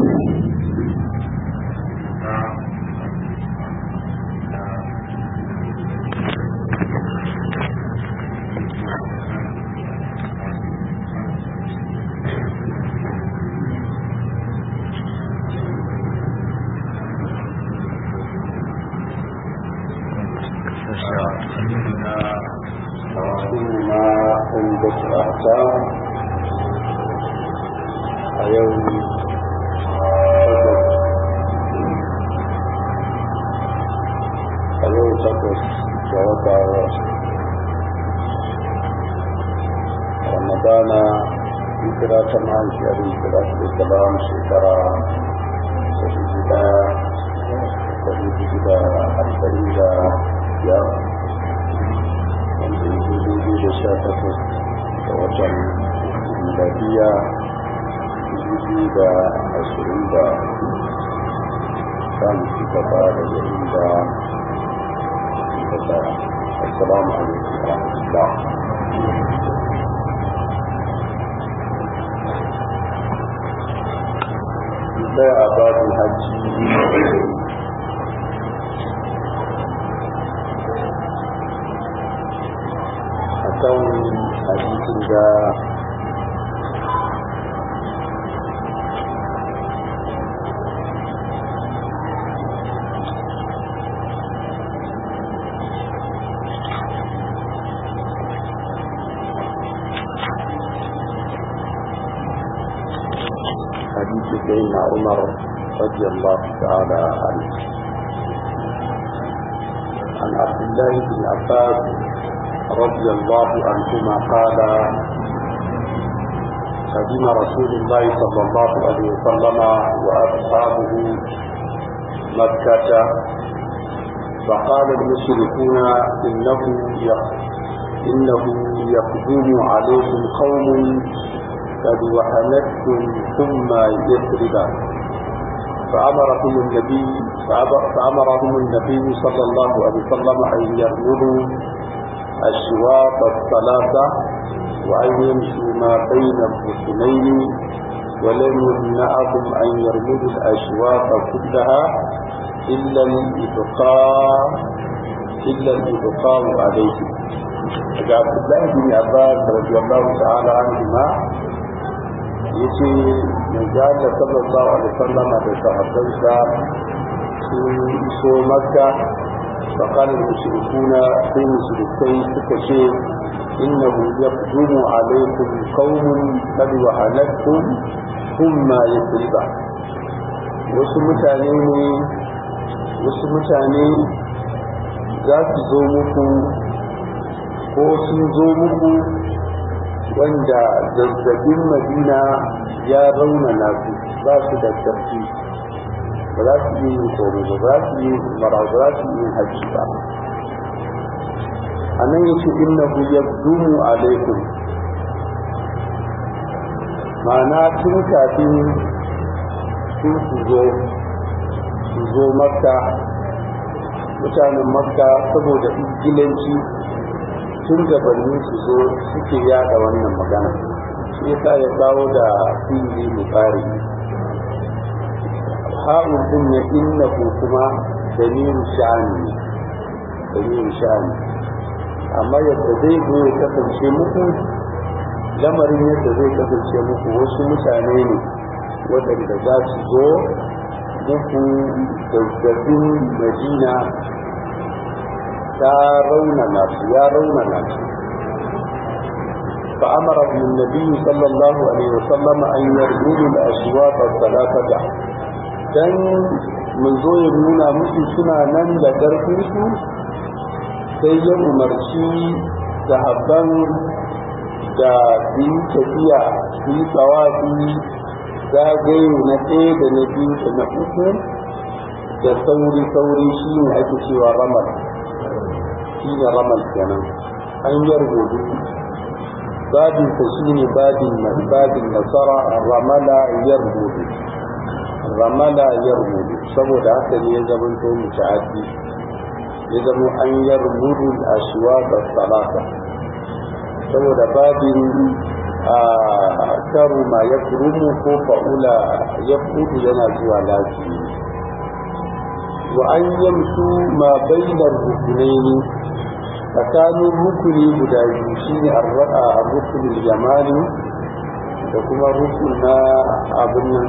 السلام عليكم ورحمة الله. sai a babin hajji a kan hadisin da سيدنا عمر رضي الله تعالى عنه عن عبد الله بن عباس رضي الله عنهما قال قدم رسول الله صلى الله عليه وسلم وأصحابه مكة فقال المشركون إنه يقدم عليكم قوم قد وهنتكم ثم يثرب فأمرهم النبي صلى الله عليه وسلم أن يرملوا الشواط الثلاثة وأن يمشوا ما بين الركنين ولم يمنعهم أن يرملوا الأشواط كلها إلا الإبقاء عليه. عبد الله بن عباس رضي الله تعالى عنهما yace manzo Allah sallallahu alaihi wasallam da sahabbansa sun iso Makka fa kana mushrikuna sai mushrikai suka ce innahu yaqdumu alaikum qaumun qad wahalakum thumma yasriba wasu mutane za su zo muku ko sun zo muku wanda zazzabin Madina ya raunana su ba su da ƙarfi ba za su yi koro ba za su yi mara ba za su yi hajji ba a nan yake innahu yaqdumu alaikum ma'ana tun kafin su zo Makka mutanen Makka saboda igilanci tun gabanin su zo suke yada wannan magana shi yasa ya kawo da fili mutari ha'un din ya innahu kuma dalilu sha'ani amma yadda zai zo ya kasance muku lamarin yadda zai kasance muku wasu mutane ne waɗanda za su zo muku zazzabin Madina ya raunana su فأمرهم النبي صلى الله عليه وسلم أن يرجلوا الأشواط الثلاثة dan mun zo ya nuna musu suna nan da ƙarfinsu sai ya umarci sahabban da su yi tafiya su yi tsawafi zagaye na ɗaya da na biyu da na uku da sauri shi ne ake cewa ramal shi ne ramal kenan an yargodu babinsa shi ne babin nasara ramala yarmudu saboda haka ne ya zama to muta'addi ya zama an yarmudu al-ashwaq as-salata saboda babin karuma ya kurumu ko fa'ula ya fudu yana zuwa lafiya. Wa an yamsu ma bainar rukunaini tsakanin rukuni guda biyu shine rukunin yamani da kuma rukun na abin nan,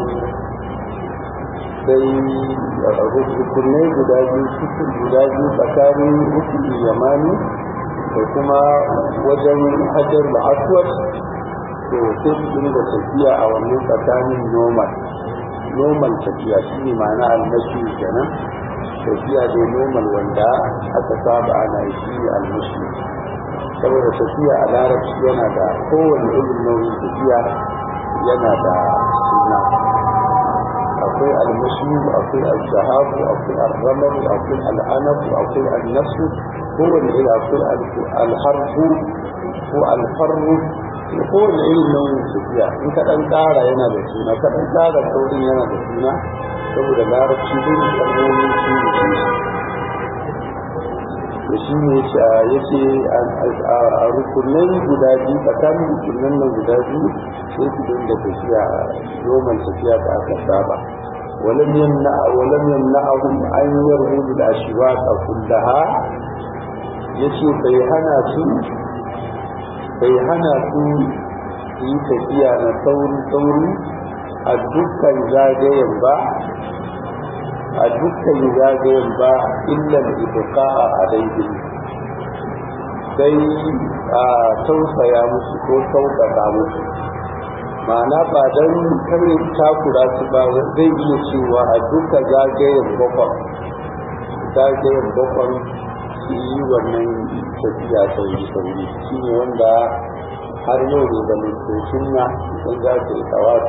sai rukunai guda biyu tsakanin rukunin yamani da kuma wajen hajar da aswad, to sai su dinga tafiya a wannan tsakanin normal tafiya shine ma'ana almashi kenan, tafiya da normal wanda aka saba ana yi shi ne almashi. Saboda tafiya a larabci yana da kowane irin nau'in tafiya yana da suna, akwai almashi, akwai al-zahabu, akwai al-ramaru, akwai al-anafu, akwai al-nasu, kowane irin akwai al-harbu ko al-farru, kowane irin nau'in tafiya in ka ɗan ƙara yana da suna, ka ɗan ƙara saurin yana da suna, saboda larabci duk kalmomin su ne da shi ne ya ce a rukunan guda biyu tsakanin rukunan nan guda biyu sai su dinga tafiya roman tafiya da aka saba. ولم يمنعهم أن يرغبوا الأشواق كلها yace bai hana su yi tafiya na sauri a dukkan zagayen ba illa al-ibqa'a alayhi, sai a tausaya musu ko sauƙaƙa musu, ma'ana ba don kare takura su ba zai iya cewa a duka zagayen bakon su yi wannan tafiya sauri shi ne wanda har yau ne da mutocin na idan za su yi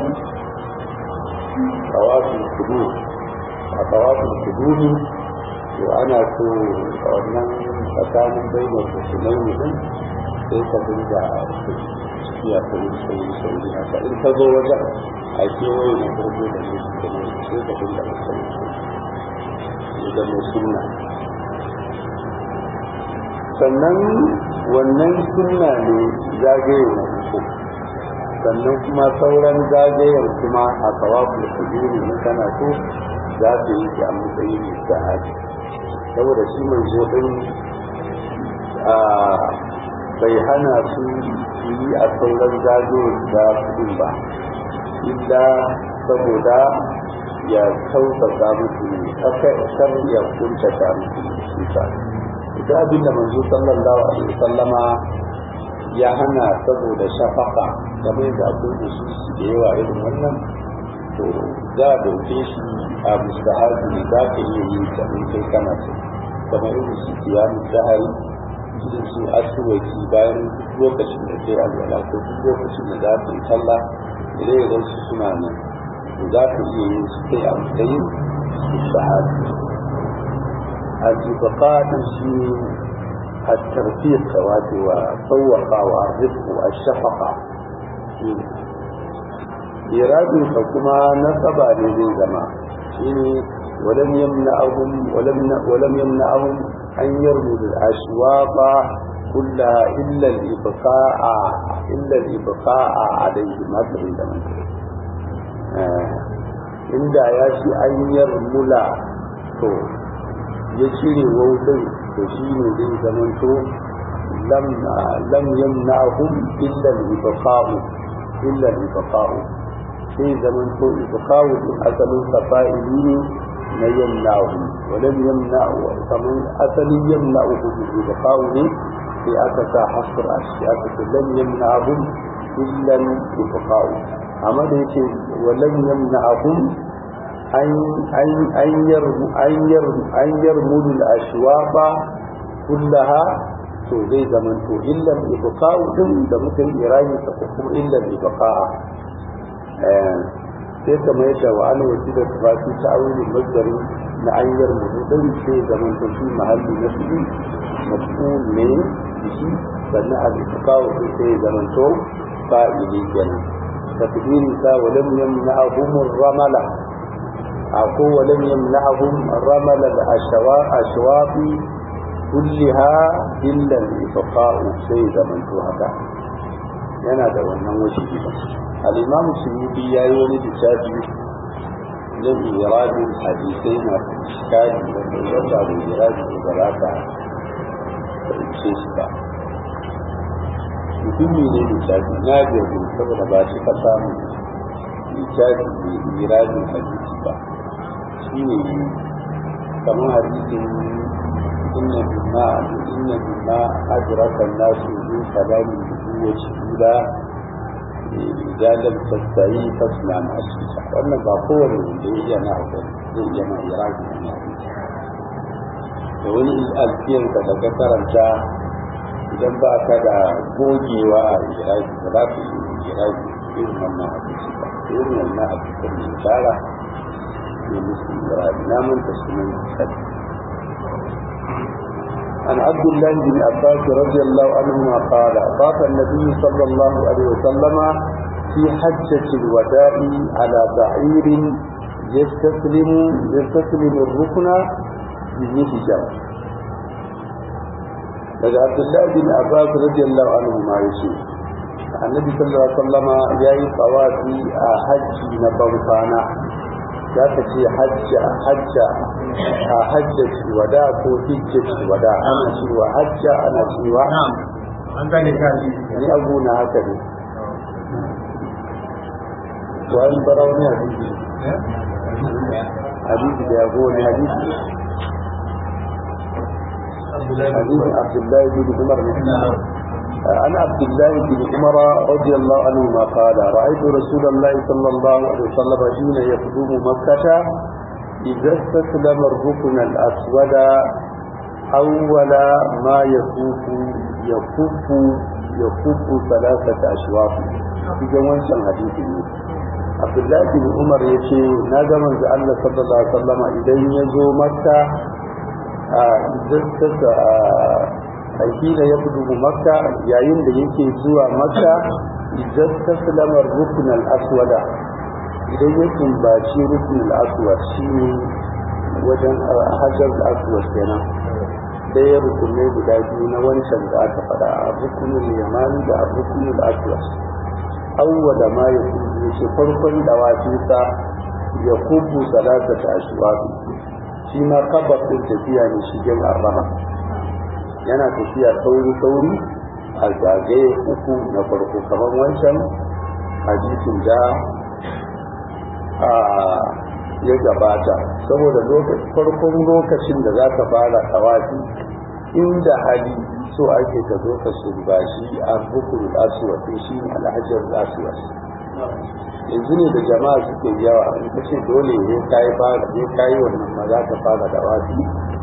tawafin kudu a tawafin kudu ne, to ana so a wannan tsakanin bainar musulmai mutum sai ka dinga tafiya sauri haka in ka zo wajen a kewaye na farko da musulmai sai ka dinga sauri da musulma. Sannan wannan sunna ne zagaye na uku, sannan kuma sauran zagayen kuma a tawafin kudu ne kana so za su yi shi a matsayin jihadi, saboda shi mai zo ɗin bai hana su yi a sauran zagayen da kudin ba, illa saboda ya sauƙaƙa musu ne, kar ya kuntata musu ne ta. Ita abin da manzo sallallahu alaihi wasallama ya hana saboda shafaka, game da akwai da su da yawa irin wannan, to za a dauke shi a mustahabi ne, za ka iya yin ta in kai kana so, kamar irin su kiyamu sahari, irin su asuwaki bayan lokacin da kai alwala ko duk lokacin da za ka yi sallah, idan su suna nan, to za ka iya yin su kai a matsayin mustahabi. الإبقاء شيء الترفيق والطوقة والرفق والشفقة، إرادة حكما نصب لذي زمان ولم يمنعهم أن يرموا الأشواط كلها إلا الإبقاء عليه ما تريد زمان عند ياشي أن يرملا ya cire wautai, to shi ne zai zamanto lam yamna'hum illa al-ibqa'u sai zamanto ibqa'u asalin fa'ili ne na yamna'hum, wa lam yamna'u kaman asalin yamna'u ibqa'u ne sai aka sa hasr a shi aka ce lam yamna'hum illa al-ibqa'u, amma da yake wa lam yamna'hum أن يرموا الأشواق كلها زي زمن إلا الإبقاء ده ممكن إيراني تقوم إلا الإبقاء sai kama yadda wa ana wasu da tufafi ta aure masdari na an yarmu don sai zaman to shi mahalli na su maf'ul ne shi, sannan al-ibqa'u sai zaman to fa'ili kenan, takdiri sa wa lam yamna'hum ar-ramala أقول ولم يمنعهم رمل الأشواط كلها إلا الإبقاء سيدا من هذا yana da wannan wasu gida. Al-Imam Suyuti yayi wani littafi na iradin hadisai masu iskari wanda ya ba da iradin da za ka fahimce shi ba. Muhimmi ne littafi na jirgin saboda ba shi ka samu littafi mai iradin hadisi ba. Shi ne kamar hadisin inna bima adraka an-nasu min kalami nubuwwati ula idan lam tastahi fasna ma'asisa. Wannan ba kowane wanda ya iya na hakuri zai iya na iraki na hadisi. Da wani alfiyar ka da ka karanta idan ba ka da gogewa a iraki ba za ka yi iraki irin wannan hadisi ba. Irin wannan hadisin ne tara ne musu iraki na manta sunan hadisi. عن عبد الله بن عباس رضي الله عنهما قال طاف النبي صلى الله عليه وسلم في حجة الوداع على بعير يستسلم الركن بمهجر. daga Abdullahi bin Abbas radiyallahu anhu ma yace Annabi sallallahu alaihi wasallam yayi tawafi a hajji na bankwana za ka ce hajjati wada ko hijjati wada ana cewa hajja ana cewa an gane kaji ni abu na haka ne wani barau ne hadisi da yago ne hadisi عبد الله بن عمر عن عبد الله بن عمر رضي الله عنهما قال رأيت رسول الله صلى الله عليه وسلم حين يقدم مكة إذا استسلم الركن الأسود أول ما يكف ثلاثة أشواط في جوان حديث عبد الله بن عمر يشي نادم الله صلى الله عليه وسلم إذا يزو مكة حين يقدم مكة yayin da yake zuwa Makka idan taslama rukn al-aswad idan ya tumbaci rukn al-aswad shine wajen hajar al-aswad kenan sai rukunai guda biyu na wancan da aka fada rukn al-yamani da rukn al-aswad awwala ma yakunu shi farkon dawafi sa ya kubu salatata ashwab shi ma kabar din tafiya ne shigen arraba yana tafiya sauri a zagaye uku na farko kamar wancan hadisin da ya gabata saboda farkon lokacin da za ka fara tawafi inda hali so ake ka zo ka shirbashi a rukunul aswad shi ne alhajar aswad yanzu ne da jama'a suke yawa in ka ce dole ne kayi wannan ma za ka fara tawafi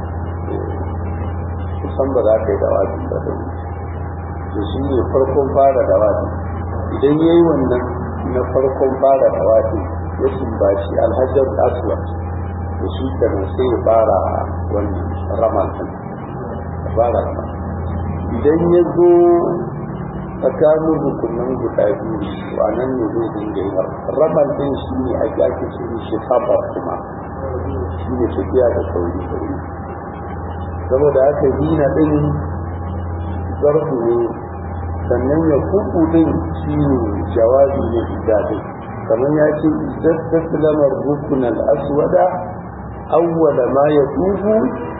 kusan ba za ka yi dawafi ba da to shi ne farkon fara dawafi idan ya yi wannan na farkon fara dawafi ya sumbaci alhajar aswad da shi kenan sai ya fara wannan ramal idan ya zo tsakanin rukunan guda biyu to a nan ne zai dinga yi ramal din shi ne ake ce shi kabar kuma shi ne tafiya da sauri saboda haka dina din zarfu ne sannan ya kuku din shi ne jawabi ne idadin kamar ya ce idan taslama rukun al-aswada awwala ma ya kuku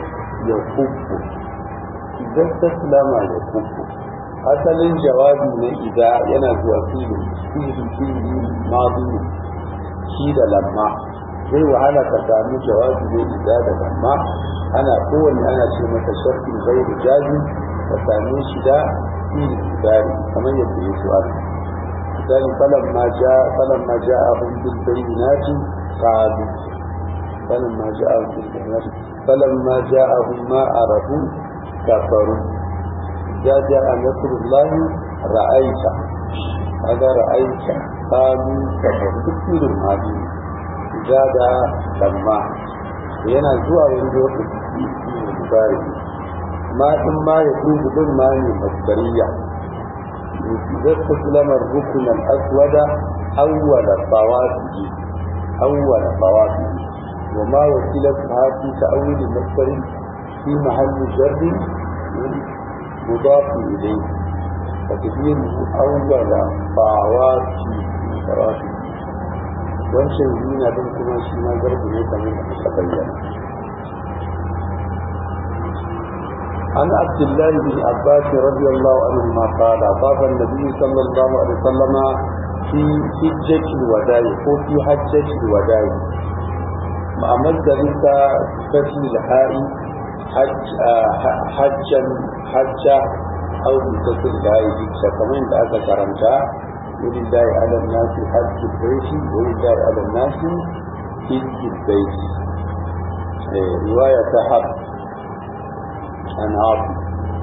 idan taslama ya kuku asalin jawabi ne idan yana zuwa fili madu shi da lamma zai wahala ka sami jawabi ne idan da lamma ana kowanne ana ce mata sharfin gairu jazi ka same shi da fili gudari kamar yadda ya su aka misali falan ma ja'ahum bil bayyinati qalu falan ma ja'ahum bil bayyinati falan ma ja'ahum ma arafu kafaru ya ja'a nasrullahi ra'aita kaga ra'aita qalu kafaru duk filin hadi da kamma yana zuwa wani lokaci bari ma in ma ya dubu din ma ne masdariya idan taslama rukun al-aswada awwala tawafi wa ma wasilat fi ta'wil al-masdari fi mahall jarr mudaf ilayhi takdiru awwala fawati fawati wancan zina din kuma shi ma garbu ne kamar da aka bayyana. عن عبد الله بن عباس رضي الله عنهما قال طاف النبي صلى الله عليه وسلم في حجة الوداع وفي حجة الوداع مع مصدرك فتح الهاء حجا أو بكسر الهاء حجة كما عند هذا كرمتا ولله على الناس حج البيت ولله على الناس حج البيت رواية حب عن عاصم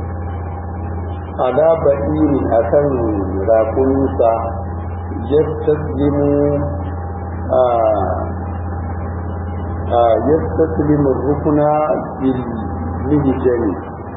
على بئير أكن راكنسا يستسلم يستسلم الركن بالمهجن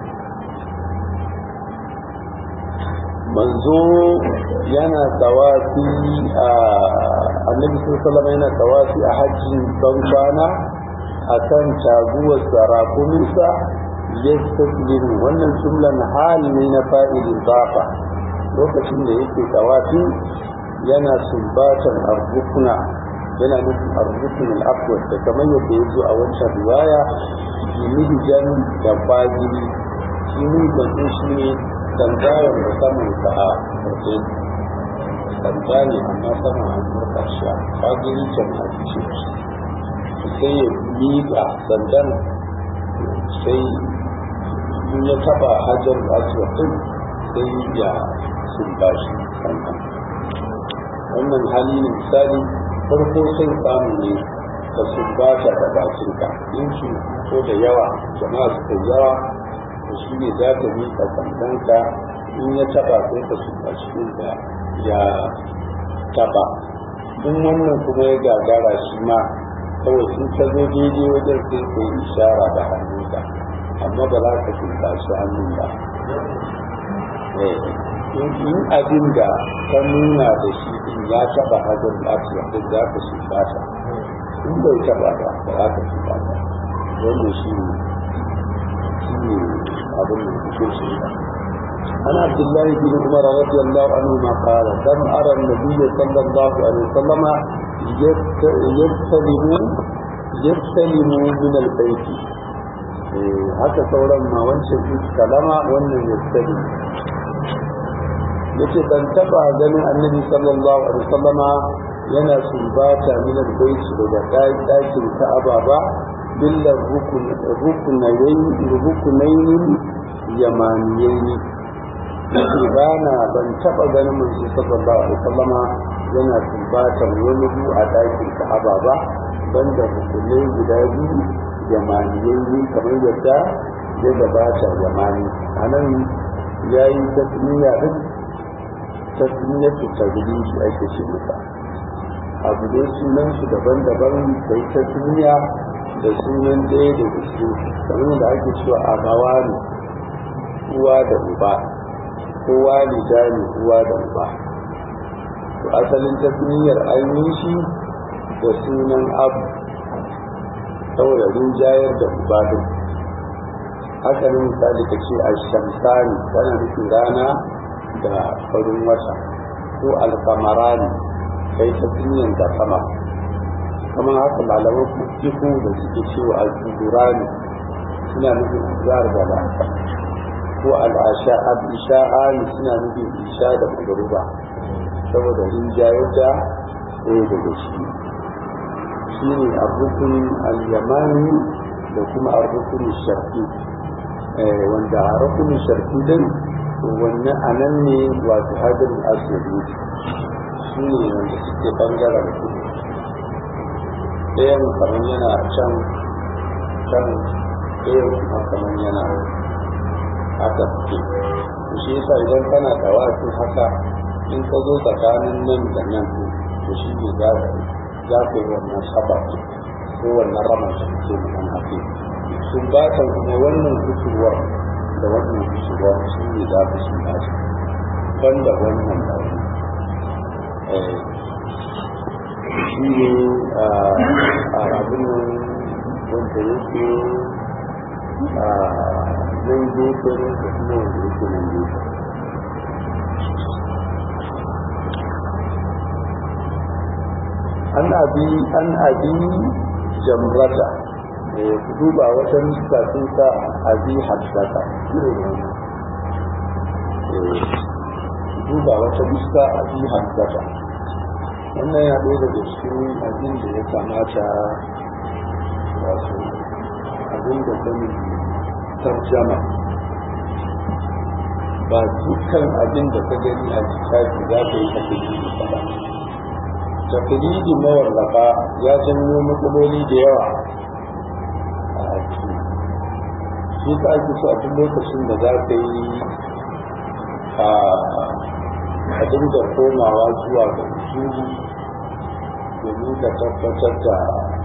manzo yana tawafi annabi sallallahu alaihi yana tawafi a hajjin ban kwana akan taguwar sarakuninsa yastaslimu wannan jumlan hal ne na fa'il idafa lokacin da yake tawafi yana sumbatan arzukuna yana nufin arzukun al-aqwa da kamar yadda yazo a wancan riwaya jimijan da fagiri shi ne da shi ne tangayen da saman sa a wajen tanga ne amma saman an murka shi a fagiri can a cikin sai ya miƙa sandan sai in ya taba hajar aswadin sai ya sumbashi sannan wannan hali ne misali farko sai samu ne ka sumbata da bakinka in su ko da yawa jama'a su yawa da shi ne za ka miƙa sandanka in ya taba sai ka sumbashi inda ya taba in wannan kuma ya gagara shi ma kawai sun ka zo daidai wajen sai ka yi ishara da hannunka amma ba za ka tunta shi hannun ba in abin da ka nuna da shi in ya taba hajar lafiya da za ka tunta ta in bai taba ba ba za ka tunta ta wannan shi ne abin da kuke shi ba عن عبد الله بن عمر رضي الله عنهما قال لم أرى النبي صلى الله عليه وسلم يستلم من البيت haka sauran ma wancan kalama wannan yastali yace ban taba ganin annabi sallallahu alaihi wasallama yana sumbata min albayt daga dakin Ka'aba ba billar rukunayn yamaniyayn bana ban taba ganin manzo sallallahu alaihi wasallama yana sumbata wani a dakin Ka'aba ba banda rukunai guda biyu yamaniyai kamar yadda ya gabata yamani a nan ya yi tasmiya din tasmiyatu tawhid ake ce masa abu da sunan su daban-daban da tasmiya da sunan ɗaya da su kamar da ake cewa abawa ne uwa da uba ko walida ne uwa da uba to asalin tasmiyar ainihin shi da sunan abu saboda rinjayar da ubadun haka ne misali ka ce a shamsani tana nufin rana da farin wata ko alkamarani kai ta duniyan da sama kamar haka malaman kujiku da suke cewa al-kudurani suna nufin azhar da la'asar ko al-isha'ani suna nufin isha da magruba saboda rinjayar da ɗaya daga shi shine ar-rukun al-yamani da kuma ar-rukun sharqi wanda ar-rukun sharqi din wannan anan ne wato hajar al-aswad shine wanda suke bangaren kudu ɗayan kamar yana can ɗayan kuma kamar yana haka suke shi yasa idan kana tawafi haka in ka zo tsakanin nan da nan to shi ne za ka yi wannan saba ko wannan ramar da ke nan ake sun ba ta kuma wannan kusurwar da wannan kusurwar shi ne za ka shi ba shi banda wannan da wani shi ne a rabin wanda yake nan gefen da kuma wanda yake nan gefen an abi jamrata ku duba wata nuska sun sa abi hafsata duba wata nuska abi hafsata wannan ya ɗaya daga cikin abin da ya kamata wasu abin da zama tarjama ba dukkan abin da ka gani a littafi za ka yi tafiye ba tafiye mawallafa ya janyo matsaloli da yawa a ciki shi ka ake so a duk lokacin da za ka yi a dinga komawa zuwa ga usuli domin ka tabbatar da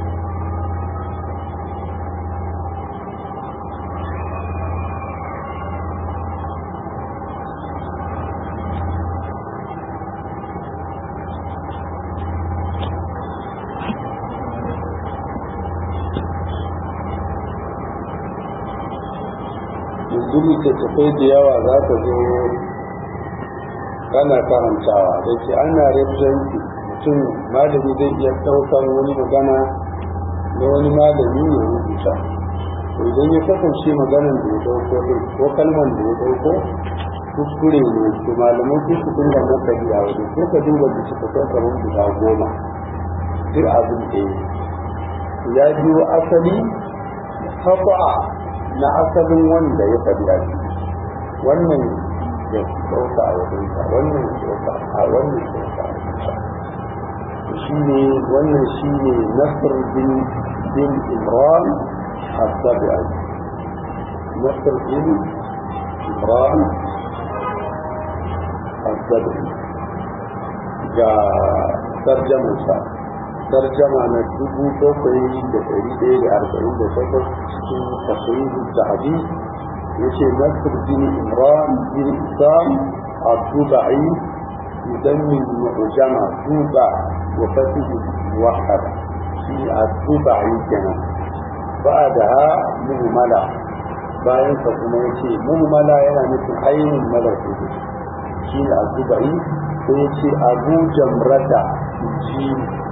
littattafai da yawa za ka zo kana karantawa da ke ana referensi mutum malami zai iya ɗaukar wani magana na wani malami ya rubuta to idan ya kasance maganan da ya ɗauko ko kalman da ya ɗauko kuskure ne to malaman su su dinga maka biya wajen ko ka duba littattafai kamar guda 10 duk abin da ya biyo asali kafa'a na asalin wanda ya faɗi a ciki wannan ya ɗauka a wajensa wannan ya ɗauka a wannan ya ɗauka a wajensa wannan shi ne nasir bin imran al-sabi'i nasir bin imran al-sabi'i ga tarjamansa tarjama na 7,148 cikin tasirin zahabi yace nasir bin imran bin isam al-dubai yudammin mu'jama duba wa fatihi wahada shi al-dubai kenan ba'daha muhmala bayan sa kuma yace muhmala yana nufin ainihin malaku shi al-dubai sai yace abu jamrata shi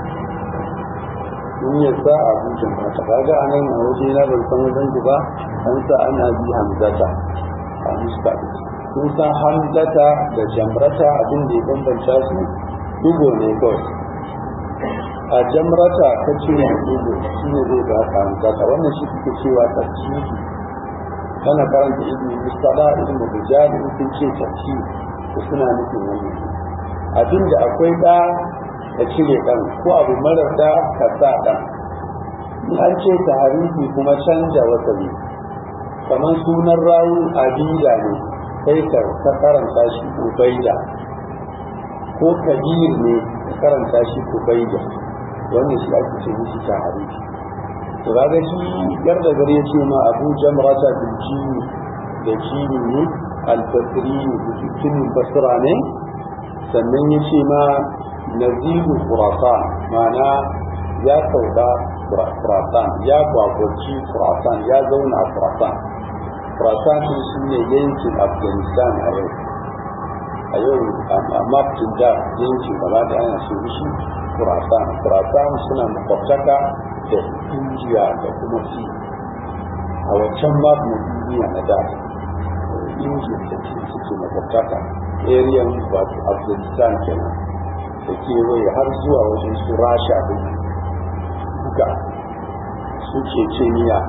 ya sa abu jamrata kaga anan a waje na ban san wajen ba an sa ana bi hamzata a musta sun san hamzata da jamrata abin da ya bambanta su dugo ne kawai a jamrata ta ce ne dugo shi ne zai ba ka hamzata wannan shi kuke cewa tafsiri kana karanta ibn mustala ibn rijal in sun ce tafsiri ko suna nufin wannan abin da akwai da ka cire ɗan ko abu marar da ka sa ɗan in an ce ta harifi kuma canja wasali kamar sunan rawu abida ne sai ka karanta shi ubaida ko kabir ne ka karanta shi ubaida wannan shi ake ce mishi ta harifi to kaga shi yar da gare ce ma abu jamrata bil jini da jini ne al-basri ne basra ne sannan ya ce ma naziru khurasan mana ya sauka khurasan ya gwagwaci khurasan ya zauna a khurasan shi ne yankin afghanistan a yau a mafin da yankin gaba da ana so shi khurasan suna makwabtaka da indiya da kuma si a wancan mafin duniya na da indiya da suke makwabtaka area wato afghanistan kenan da kewaye har zuwa wajen su rasha da duka su ceceniya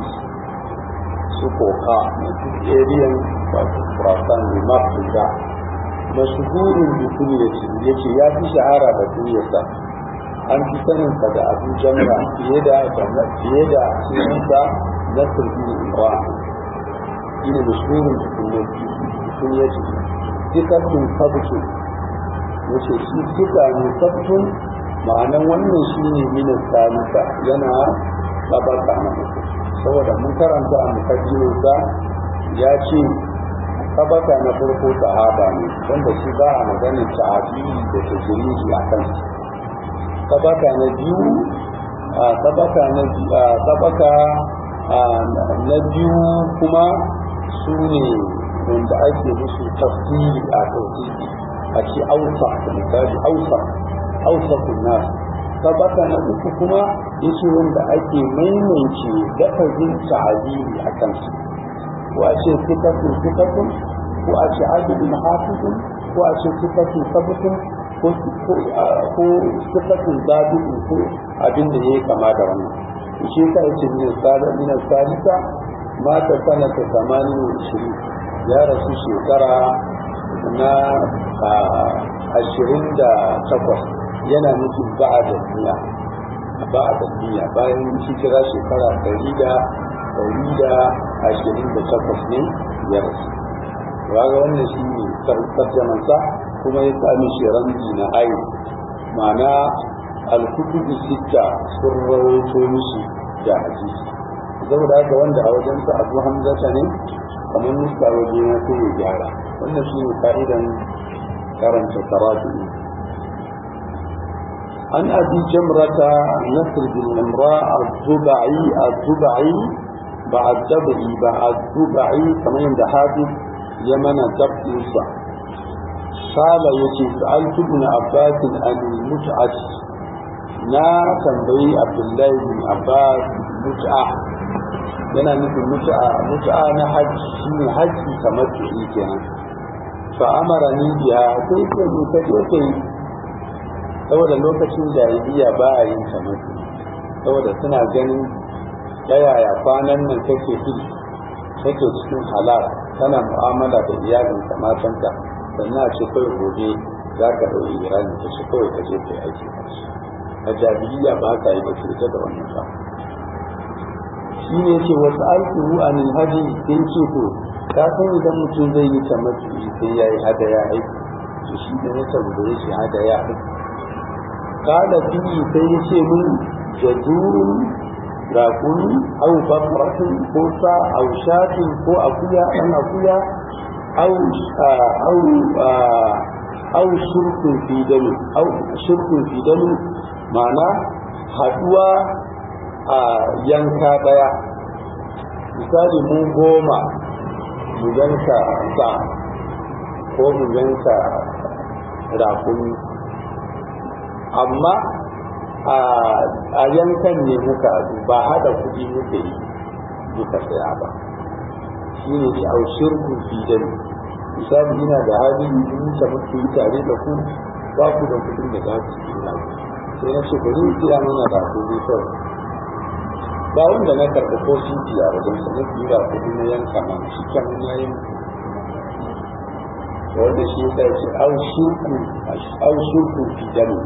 su koka na duk ariyan wato kurasan da mafi da mashuhurin dukkan ya ce ya fi shahara da duniyarsa an fi saninsa da abu jamra fiye da sunansa na sirri imran ina mashuhurin dukkan ya ce dukkan sabutu wace shi suka ne sabtun ma'anan wannan shi ne minin salisa yana tabarka na mutu saboda mun karanta a mukaddiminsa ya ce tabaka na farko sahaba ne wanda shi ba a maganin sahabi da tajiriji a kan tabaka na biyu na biyu kuma su ne wanda ake musu tafsiri a tafsiri a ce ausa da misali ausa kunnas sabaka na uku kuma yace wanda ake maimaice lafazin ta'abiri a kansu ko a ce sifatun ko a ce adilun hafizun ko a ce sifatun sabutun ko sifatun zabi'un ko abin da ya yi kama da wannan shi yasa yace min salisa mata sanata 28 ya rasu shekara na 28 yana nufin ba'da duniya bayan hijira shekara 128 ne ya rasu waga wannan shi ne tarjamansa kuma ya sami shiranji na ayi ma'ana al-kutubu sitta sun rawaito mishi da hadisi saboda haka wanda a wajensa abu hamzata ne kamar nuska waje na sai ya gyara wannan shi ne fa'idan karanta karatu عن أبي جمرة نصر بن عمراء الضبعي بعد الضبعي كما عند حافظ يمن ضبط نصر قال يتي سألت ابن عباس عن المتعة نا تنبي عبد الله بن عباس متعة yana nufin mutu'a na hajji shi ne hajji kamar tu'i kenan fa amara ni biya sai ce ni ta ce saboda lokacin jahiliya ba a yin kamar saboda suna ganin yaya kwanan nan kake cikin halal kana mu'amala da iyalin matanka sannan a ce kawai gobe za ka ɗauki irani ta ce kawai ka je ka yi aiki a jahiliya ba ka yi da ke da wannan ba shi ne ce wasu alkuhu a min hadi sai ce to ka san idan mutum zai yi tamattu sai ya yi hadaya aiki to shi da ya tambaye shi hadaya aiki kada fi sai ya ce min jazurun rakuni au bakratun ko sa au shatin ko akuya ɗan akuya au shirkun fi dami ma'ana haɗuwa a yanka daya misali mu 10 mu yanka sa ko mu yanka rakumi amma a yankan ne muka ba hada kudi muke yi muka saya ba shi ne shi au shirku fi dami misali ina da hali in ta mutu tare da ku ba ku da kudin da za ku yi sai na ce bari kira mana rakumi kawai ba wanda na karɓi ko titi a wajen sa na biyu da kudi na yanka ma shi kan na yin wanda shi ya ce au shirku fi dami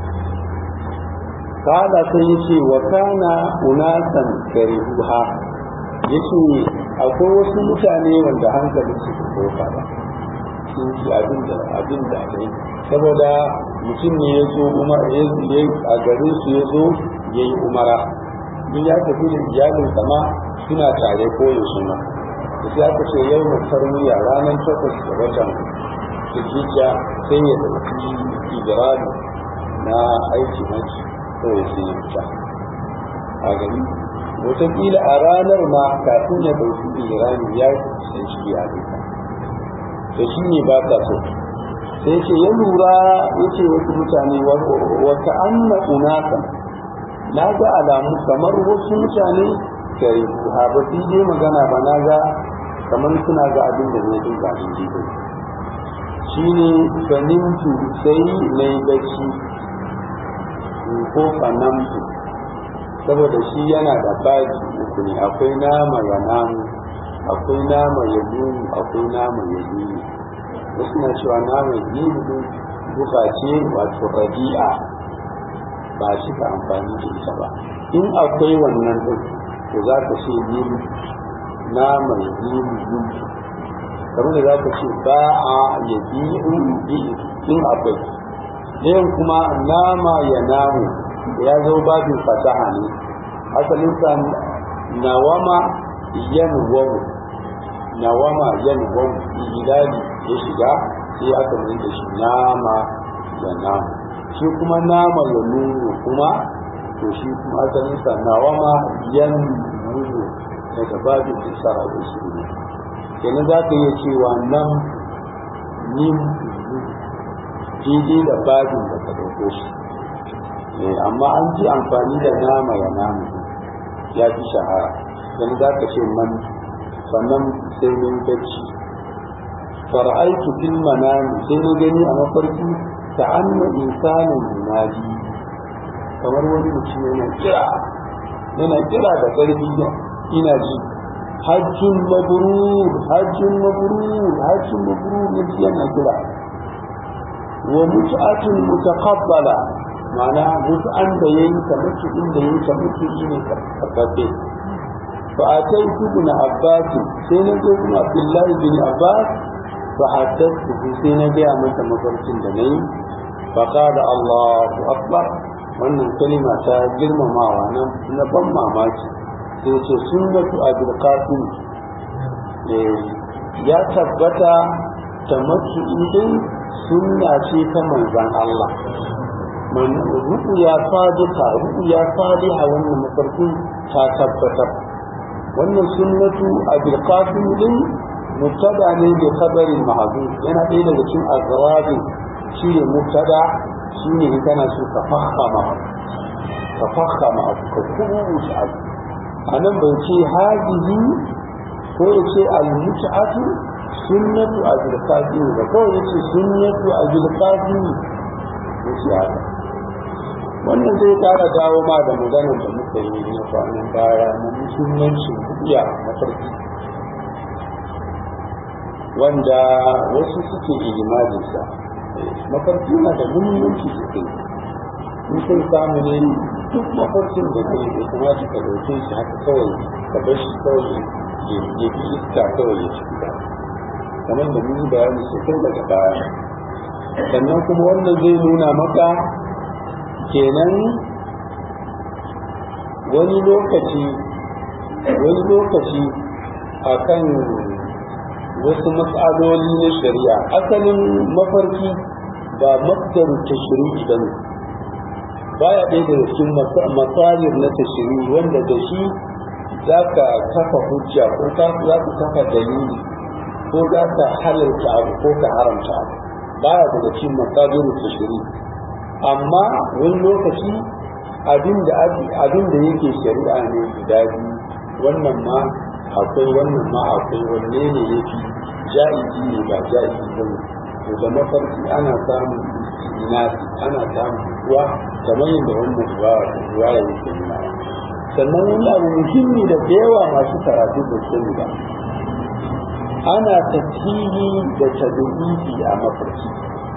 kana sai yace wa kana unasan karihuha yace akwai wasu mutane wanda hankalin su kofa ba sun ji abin da ne saboda mutum ne ya zo a garin su ya zo ya yi umara in ya tafi da iyalin sama suna tare koyin suna da sai aka ce yau na tarwiya ranar 8 ga watan zulhijja sai ya dauki ibrahim na aiki mace kawai sai ya fita a gani wataƙila a ranar ma kafin ya dauki ibrahim ya sai shi ya duka da shi ne ba ta so sai ce ya lura ya ce wasu mutane wata anna unasan na ga alamu kamar wasu mutane kai ha ba su je magana ba na ga kamar suna ga abin da ne din gashi jibo shine ganintu sai mai bacci ko fanamtu saboda shi yana da baji uku ne akwai nama ya namu akwai nama ya nunu akwai nama ya nunu wasu na cewa nama ya nunu duka ce wato rabi'a ba shi ka amfani da ita ba in akwai wannan din to za ka ce yin nama ya nunu kamar da za ka ce ba a ya bi'u in akwai ɗayan kuma nama ya namu ya zo babin fasaha ne asalinsa nawama yanwamu ilali ya shiga sai aka mai da shi nama ya namu shi kuma nama ya nunu kuma to shi kuma asalinsa nawama yanwunu daga babin isara da shi ne kenan za ka iya cewa nan yin daidai da babin da ka ɗauko shi amma an ji amfani da nama ya nama ya fi shahara don za ka ce man sannan sai mun bacci fara'aitu fil manami sai na gani a mafarki ta anna insanin munadi kamar wani mutum yana kira da ƙarfi ina ji hajjun mabrur hajjun mabrur hajjun mabrur ne yana kira wa mut'atun mutaqabbala ma'ana mutu'an da yayi ta mutu inda yayi ta mutu ne tabbace fa atai ibn abbas sai na ga ibn abdullahi bin abbas fa hadathu sai na ga masa mafarkin da nayi fa qala Allahu akbar wannan kalima ta girmamawa nan na ban mamaki sai ce sunnatu abul qasim ya tabbata tamattu idin sunna ce ta manzon Allah man ru'ya sadiqa wannan mafarkin ta tabbatar wannan sunnatu abul qasim din mubtada ne da khabarin mahzuf yana ɗaya daga cikin azrabi shi ne mubtada shi ne kana so ka fahama abu ka kubuta abu anan bai ce hajihi ko ya ce al-mut'atu sunnatu abul qasim ba ko ya ce sunnatu abul qasim ko shi haka wannan zai kara dawo ma da maganar da muka yi na kwanan baya na muhimmancin ru'ya mafarki wanda wasu suke ijimajinsa mafarki na da muhimmanci sosai in sun samu ne duk mafarkin da kai da kuma shi ka dauke shi haka kawai ka bar shi kawai ya bi iska kawai ya ci ba kamar da mun bayani sosai daga baya sannan kuma wannan zai nuna maka kenan wani lokaci akan wasu matsaloli na shari'a asalin mafarki ba masdar tashri'i bane baya ɗaya daga cikin masalir na tashri'i wanda da shi zaka kafa hujja ko za ka kafa dalili ko za ka halarta abu ko ka haramta abu baya daga cikin masalir tashri'i amma wani lokaci abin da yake shari'a ne guda biyu wannan ma akwai wannan ma akwai wanne ne yake ja'izi ne ba ja'izi ba ne to da mafarki ana samun inasi ana samun ruwa kamar yadda wannan ruwa ya yake nuna sannan wani abu muhimmi da yawa masu karatu da sani ba ana tasiri da tadbibi a mafarki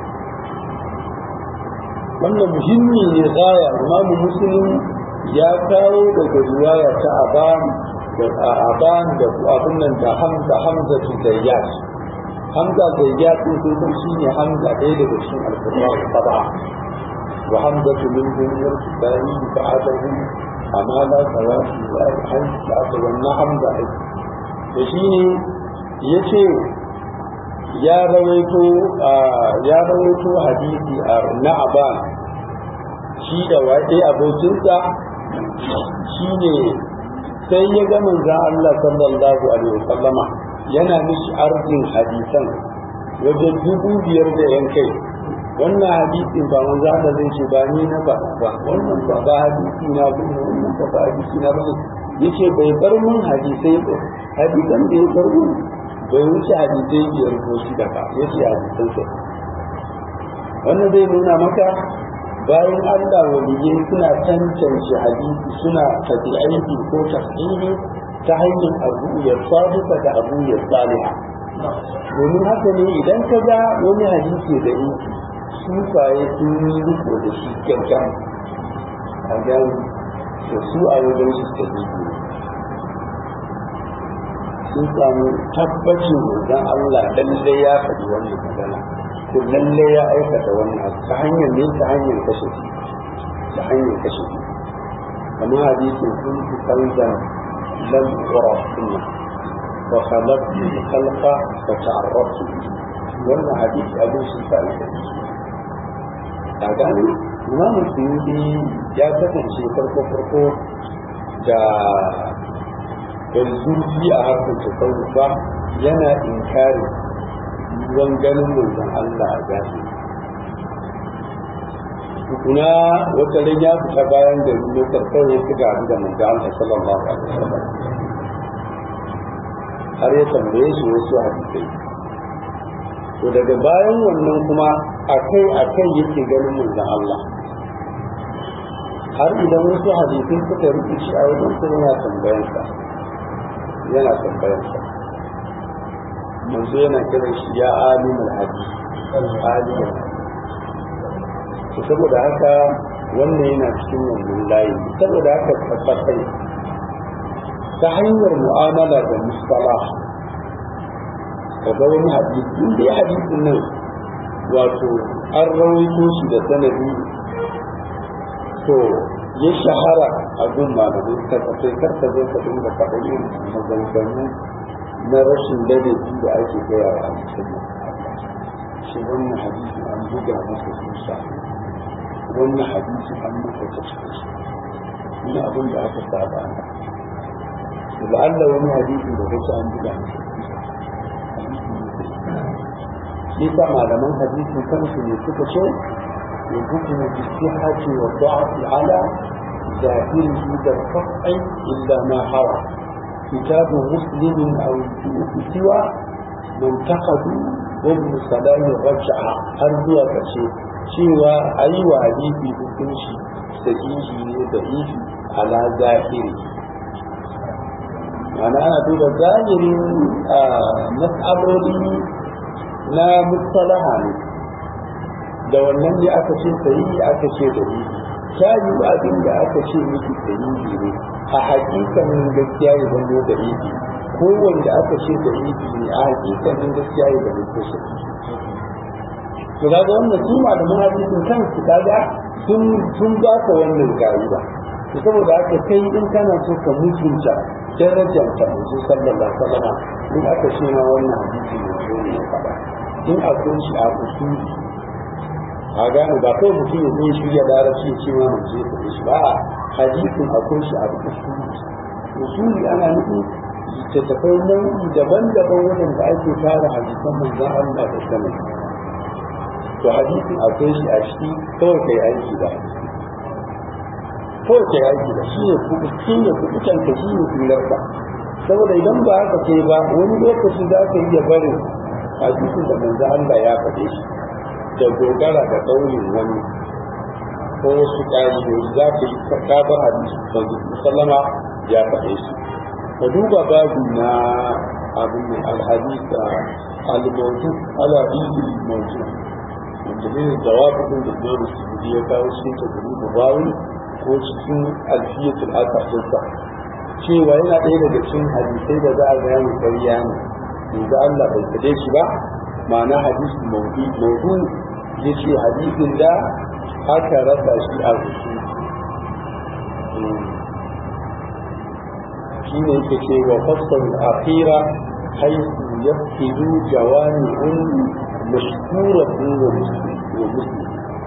wannan muhimmi ne gaya imamu muslim ya kawo daga riwaya ta aban da abin nan da hamza zayyat hamza zayyat din sai shine hamza ɗaya daga cikin alqur'ani sab'a wa hamza min dunyar tsari ba'dahu amala sawati wa al-hamza da wannan hamza da shine yace ya rawaito hadisi na aban shi da waɗe abokinsa shine sai ya ga manzon Allah sallallahu alaihi wasallama yana mishi arzin hadisan wajen 5,000 da yan kai wannan hadisin ba manzon Allah zai ce ba ni na ba wannan ba hadisi na bane wannan ba hadisi na bane yace bai bar mun hadisai ba hadisan da ya bar mun bai wuce hadisai 5 ko 6 ba yace hadisan sa wannan zai nuna maka bayan Allah waliyai suna tantance hadisi suna tabi'aiki ko tafsiri ta hanyar abu'iyar sadiqa da abu'iyar salihah domin haka ne idan ka ga wani hadisi da yi sufaye sun yi riko da shi kyankyan a gani da su a wajen su tabi'i sun samu tabbacin wajen Allah lallai ya faɗi wannan magana ko lalle ya aikata wannan ta hanyar ne ta hanyar kashe kamar hadisin sun fi kanzan lam qura sunna wa khalaqtu al-khalqa fa ta'arraftu wannan hadisi abin shi ta aika ta gani Imam Suyuti ya kasance farko da zurfi a harkar tasawufa yana inkari ruwan ganin manzon Allah a gashi kuna wata ran ya fita bayan da ne karkar ya shiga da manzo Allah sallallahu alaihi wasallam har ya tambaye shi wasu hadisai to daga bayan wannan kuma akai yake ganin manzo Allah har idan wasu hadisai suka rikici a wajen sa yana tambayansa manzo yana kiran shi ya alimul hadisi alimul to saboda haka wannan yana cikin wannan layi saboda haka tabbatai ta hanyar mu'amala da mustalah kaga wani hadisi inda ya hadisin nan wato an rawaito shi da sanadi to ya shahara a gun malamai tabbatai karka zo ka dinga faɗin yin maganganu na rashin ladabi da ake gaya wa musulmi shi wannan hadisi an buga masa susa wannan hadisi an masa tashkis wani abin da aka saba ne la'alla wani hadisi da kake an buga masa susa shi sa malaman hadisi kansu ne suka ce ya hukumu bi sihhati wa da'fi ala ظاهره بالقطع إلا ما حرى كتاب مسلم أو سوى منتقد وابن سلام رجع هل هو كشيء سوى أي حديث بكنشي سجيه ضعيف على ظاهره أنا أقول ظاهر مسألة لا مصطلحا da wannan ne aka ce sahihi aka ce dalili ta yi abin da aka ce miki dalili ne a hakikanin gaskiya ya zama dalili ko wanda aka ce dalili ne a hakikanin gaskiya ya zama ko shi to kaga wannan su malaman hadisin kansu kaga sun ba ka wannan ka'ida to saboda haka kai in kana so ka mutunta darajar ta manzo sallallahu alaihi wasallam in aka ce ma wannan hadisi ne ya faɗa in akwai shi a usuli a gane ba kawai mutum ya zai shirya larabci ya ce ma mace ya faɗi shi ba a hadisin akwai shi a usuli ana nufin littattafai nau'i daban-daban waɗanda ake tara hadisan manzon Allah da sanin to hadisin akwai shi a ciki kawai kai aiki da kawai kai aiki da shi ne kuɓutan ka shi ne tsilarka saboda idan ba haka ce ba wani lokaci za ka iya barin hadisin da manzon Allah ya faɗe shi da dogara da ɗaurin wani ko wasu ƙa'idoji za ka yi kabar hadisi da musallama ya faɗe su ka duba babu na abin mai alhadis da al-mawdu al-hadisi mawdu wanda ne jawabin da Imam Suyuti ya kawo cikin tadrib bawi ko cikin alfiyatul asafisa cewa yana ɗaya daga cikin hadisai da za a ga mu ƙarya ne da Allah bai fade shi ba ma'ana hadisi mawdu yace hadisin da aka rasa shi a rusu shine yake ce wa fasal akhira haythu yafkidu jawami'un mashhuratun wa muslim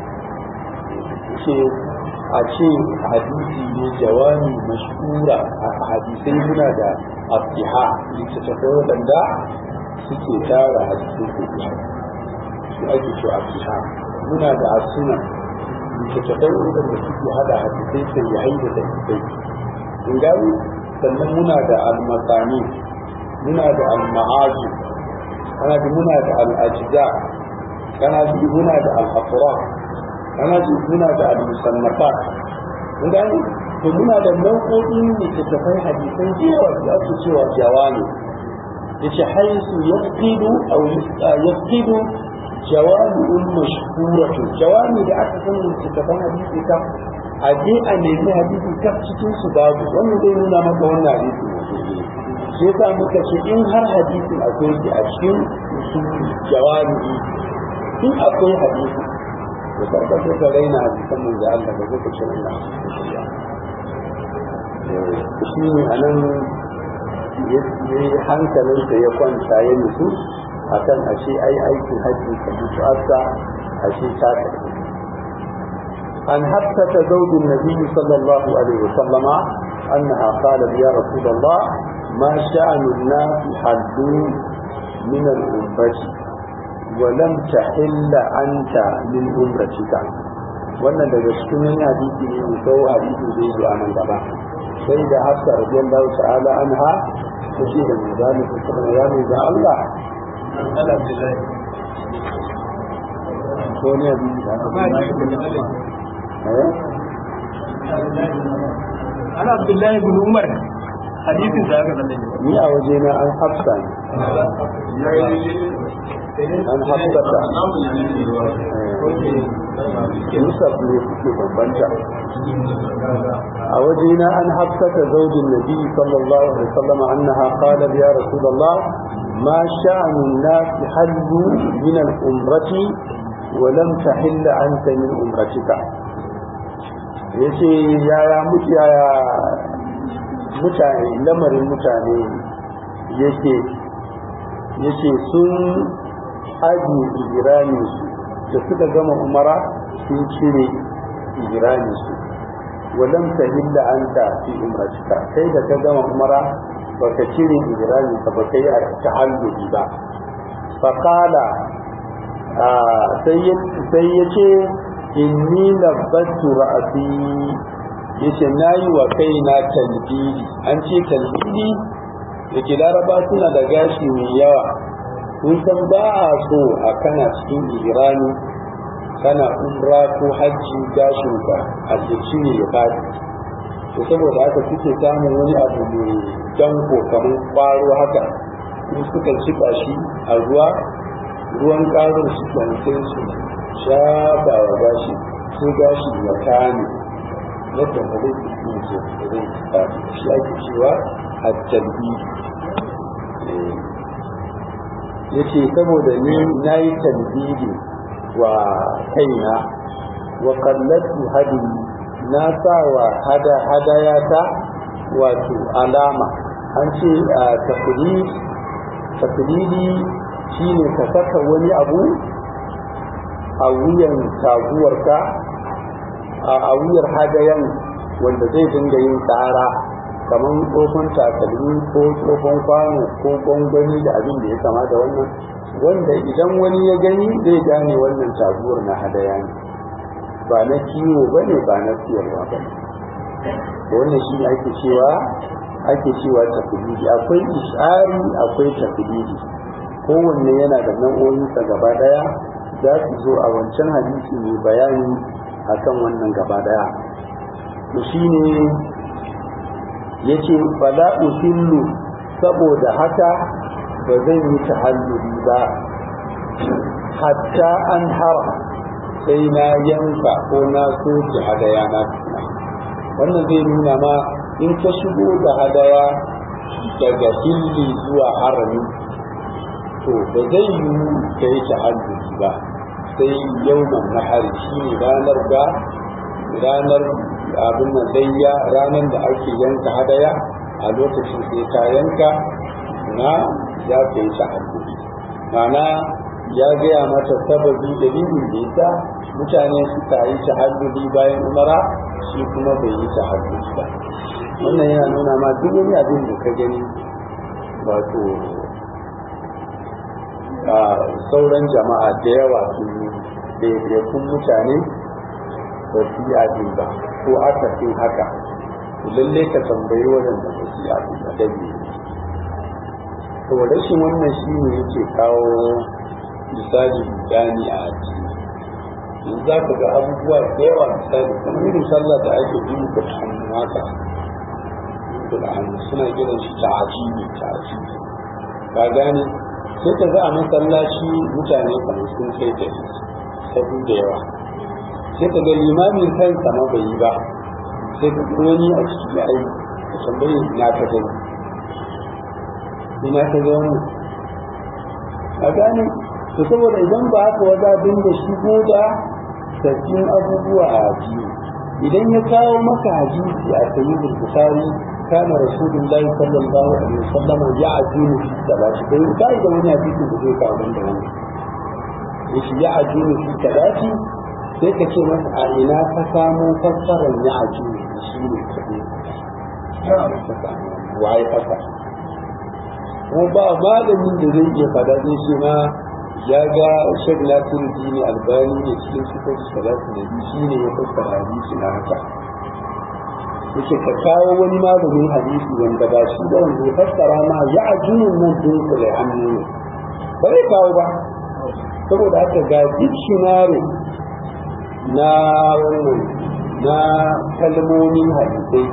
ce a ce hadisi ne jawami mashhura a hadisai muna da abdiha littattafai waɗanda suke tara hadisai kuɗi su ake ce abdiha muna da asuna littattafai waɗanda suke hada hadisai sai ya haida da hadisai in gani sannan muna da almasani muna da alma'aji kana ji muna da al'ajiza kana ji muna da al'afura kana ji muna da al-musannafat in gani to muna da nau'o'in littattafai hadisai da yawa da ake cewa jawami yace haisu yaqidu aw yaqidu jawami'ul mashhuratu jawami da aka san littattafan hadisi ka a je a nemi hadisi ta cikin su babu wannan zai nuna maka wannan hadisi shi yasa muka ce in har hadisin akwai shi a cikin jawami in akwai hadisi da farko sai ka raina hadisan mun da Allah ba zai ce Allah shi ne anan hankalinsa ya kwanta ya nufu akan ashe ai aikin hajji ka mutu asa ashe ta عن حفصة زوج النبي صلى الله عليه وسلم أنها قالت يا رسول الله ما شأن الناس حلوا من الأمة ولم تحل أنت من أمتك wannan daga cikin wani hadisi ne mai tsawo hadisi zai zo a nan gaba sai da hafsa radiyallahu ta'ala anha ta ce da manzali ta kuma ya mai da Allah ko ne hadisi da ana Abdullahi bin Umar hadisin da aka zalle ni a waje na an hafsa ne an hafsata Yusuf ne suke bambanta a wajena an hafsata zaujin nabi sallallahu alaihi wasallam annaha qalat ya rasulullah ma sha'nu an-nas hallu min al-umrati wa lam tahill anta min umratika yace yaya mutane lamarin mutane yake sun aji ijirani su da suka gama umara sun cire ijirani su walam tahilla anta fi umratika kai da ka gama umara baka cire ijirani ka ba kai a ta'alluki ba fa qala sai yace inni labbattu ra'si yace nayi wa kaina talbidi an ce talbidi yake laraba suna da gashi mai yawa kun san ba a so a kana cikin irani kana umra ko hajji gashin ka a jiki ne ya fadi to saboda haka suke samun wani abu mai danko kamar kwaro haka in suka cika shi a ruwan ƙarin su sai su shafa wa gashi sai gashi ya kame yadda ba zai fi ce da zai fadi shi ake cewa a jalbi yace saboda ni nayi talbidi wa kaina wa qallatu hadi na sawa hadayata wato alama an ce taqlidi shine ka saka wani abu a wuyan taguwarka a wuyar hadayan wanda zai dinga yin tsara kamar tsofon takalmi ko tsofon kwano ko gwangwani da abin da ya kama da wannan wanda idan wani ya gani zai gane wannan taguwar na hadaya ne ba na kiwo ba ne ba na siyarwa ba ne wannan shi ne ake cewa tafilidi akwai ishari akwai tafilidi kowanne yana da nau'o'insa gaba daya za su zo a wancan hadisi mai bayani akan wannan gaba daya to shine yace fala usillu saboda haka ba zan yi tahalluli ba hatta an hara sai na yanka ko na soke hadaya na wannan zai nuna ma in ka shigo da hadaya daga hilli zuwa harami to ba zai yi ka yi tahalluli ba sai yawman nahari shine ranar abin nan layya ranar da ake yanka hadaya a lokacin sai ta yanka na za ka yi tahalluli ma'ana ya gaya mata sababi dalilin da yasa mutane suka yi tahalluli bayan umara shi kuma bai yi tahalluli ba wannan yana nuna ma duk wani abin da ka gani wato sauran jama'a da yawa sun yi ɗaiɗaikun mutane ba su yi abin ba ko aka fi haka lalle ka tambayi waɗanda ba su yi abin ba dalili to rashin wannan shi ne yake kawo misali gani a addini in za ka ga abubuwa da yawa misali kamar irin sallah da ake yi da hannu haka da hannu suna kiran shi ta'ajibi ka gane sai ka ga a masallaci mutane kamar sun kai da sabu da yawa sai ka ga limamin kansa ma bai yi ba sai ka ga wani a ciki ya yi ka tambayi ina ka gani wannan a gane to saboda idan ba haka waza dinga shigo da sabbin abubuwa a addini idan ya kawo maka hadisi a sayyidul bukhari kana rasulullahi sallallahu alaihi wasallam ya addini fi salati kai kai da wani hadisi da zai kawo da wani yace ya addini fi salati sai ka ce masa a ina ka samu fassarar ya addini shi ne kadai wai fasa kuma ba malamin da zai iya fada zai ce ma ya ga Sheikh Nasiruddin Albani ne cikin sifatu salatu ne shi ne ya fassara hadisi na haka yake ka kawo wani malamin hadisi wanda ba shi da wanda ya fassara ma ya ajunun nan din kula hannu ne ba zai kawo ba saboda haka ga dictionary na wannan na kalmomin hadisai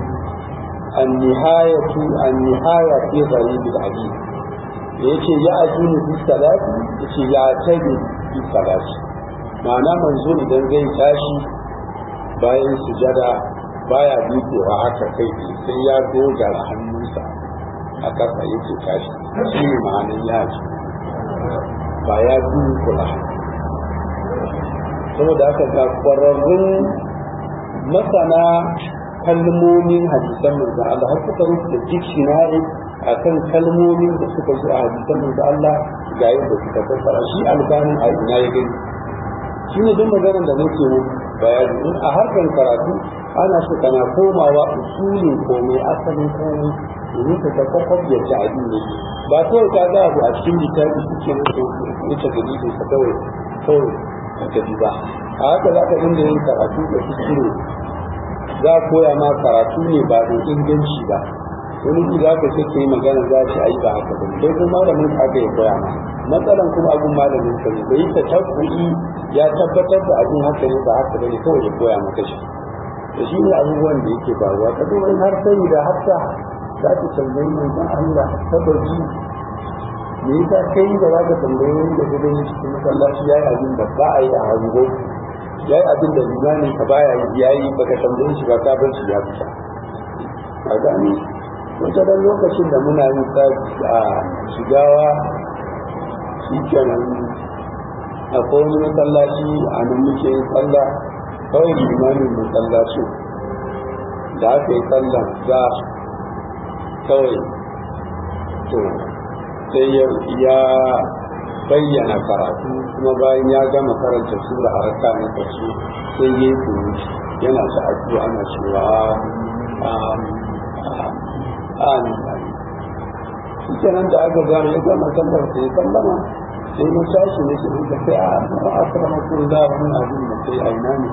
النهاية في غريب الحديث yace ya ajunu fi salati yace ya tabi fi salati ma'ana manzo idan zai tashi bayan sujada baya dukewa haka kai sai ya dogara hannunsa a kasa yake tashi shi ne ma'anar ya ji ba ya dukula saboda haka ga kwararrun masana kalmomin hadisan manzo Allah har suka rubuta dictionary akan kalmomin da suka zo a hadisan manzo Allah ga yadda suka fassara shi albanin a ina ya gani shi ne don maganar da nake mu bayani a harkar karatu ana so kana komawa usulin komai asalin komai domin ka ga kwakwaf ya ci abin ne ba kawai ka ga abu a cikin littafi suke mutu wuce dalilin ka kawai ka ji ba a haka za ka inda yin karatu da kuskure za a koya ma karatu ne ba da inganci ba wani ji za ka ce ka yi magana za ci ayi ba haka ba sai kuma malamin ka aka yi koya ma matsalan kuma abun malamin ka ne bai ta tabbu'i ya tabbatar da abin haka ne ba haka bane kawai ya koya maka shi da shi ne abubuwan da yake faruwa ka duba har sai da hafsa za ta tambayi manzon Allah sabaji me yasa kai da za ka tambayi wani da gudan cikin masallaci yayi abin da ba a yi a hango yayi abin da limani ka baya yayi baka tambaye shi ba ka bar shi ya fita a gani wata dan lokacin da muna yin sabi a shigawa shi kenan akwai wani masallaci a nan muke yin sallah kawai limamin masallacin da aka yi sallah za kawai to sai ya bayyana karatu kuma bayan ya gama karanta sura a raka na ƙarshe sai ya yi kuru yana ta addu'a ana cewa shi kenan da aka gano ya gama sallar sai ya sallama sai na tashi ne sai ka sai a asrama kun da wani abin da sai aina ne